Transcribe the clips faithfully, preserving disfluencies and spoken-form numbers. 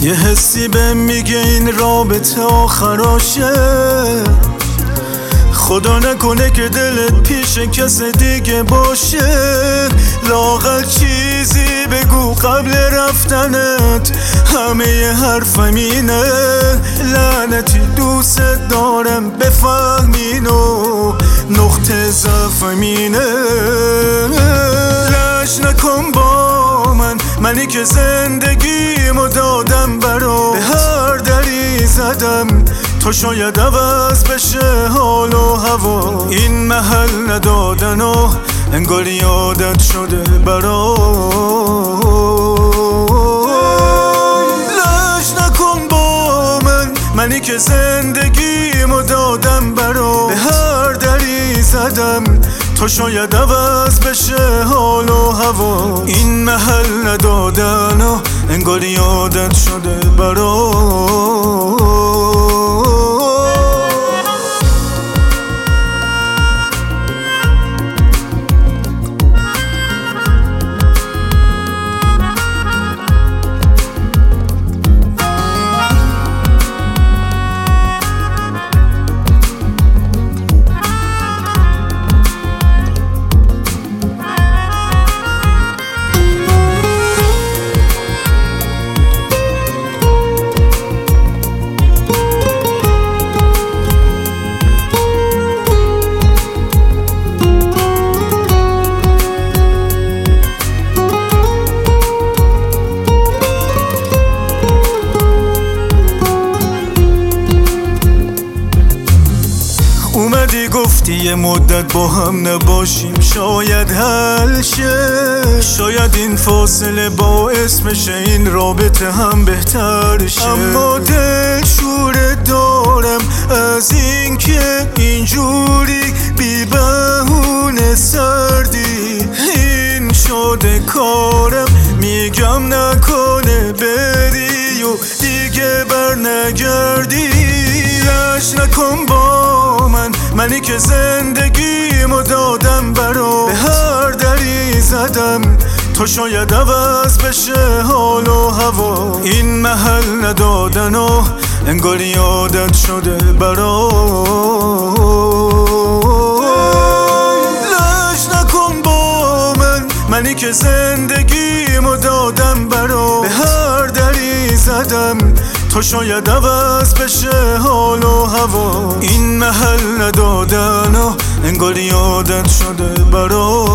یه حسی بهم میگه این رابطه آخراشه. خدا نکنه که دلت پیش کس دیگه باشه. لااقل چیزی بگو قبل رفتنت. همه حرفم اینه لعنتی دوست دارم بفهمینو. نقطه ضعفم اینه. لش نکن با من، منی که زندگیمو دادم برا. به هر دری زدم تو شاید عوض بشه حال و هوا. این محل ندادن و انگار یادت شده برا. لش نکن با من، منی که زندگیمو دادم برا. به هر دری زدم تو شاید عوض بشه حال و هوا. این محل ندادن و انگار یادت شده برا. اومدی گفتی یه مدت با هم نباشیم شاید حل شه. شاید این فاصله باعث بشه این رابطه هم بهتر شه. اما دل شوره دارم از این که اینجوری بی بهونه سردی. این شده کارم میگم نکنه بری و دیگه بر نگردی. لش نکن با من، منی که زندگیمو دادم برا. به هر دری زدم تو شاید عوض بشه حال و هوا. این محل ندادن و انگار یادت شده برا. لش نکن با من، منی که زندگیمو دادم برا. به هر دری زدم تو شاید عوض بشه حال و هوا. این محل ندادن و انگار یادت شده برا.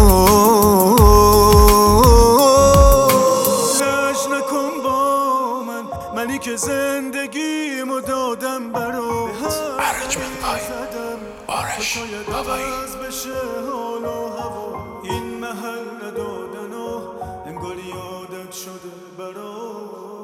لش نکن با من، منی که زندگیمو دادم برا. ارجمند پای آرش بابایی. این محل ندادن و انگار یادت شده برا.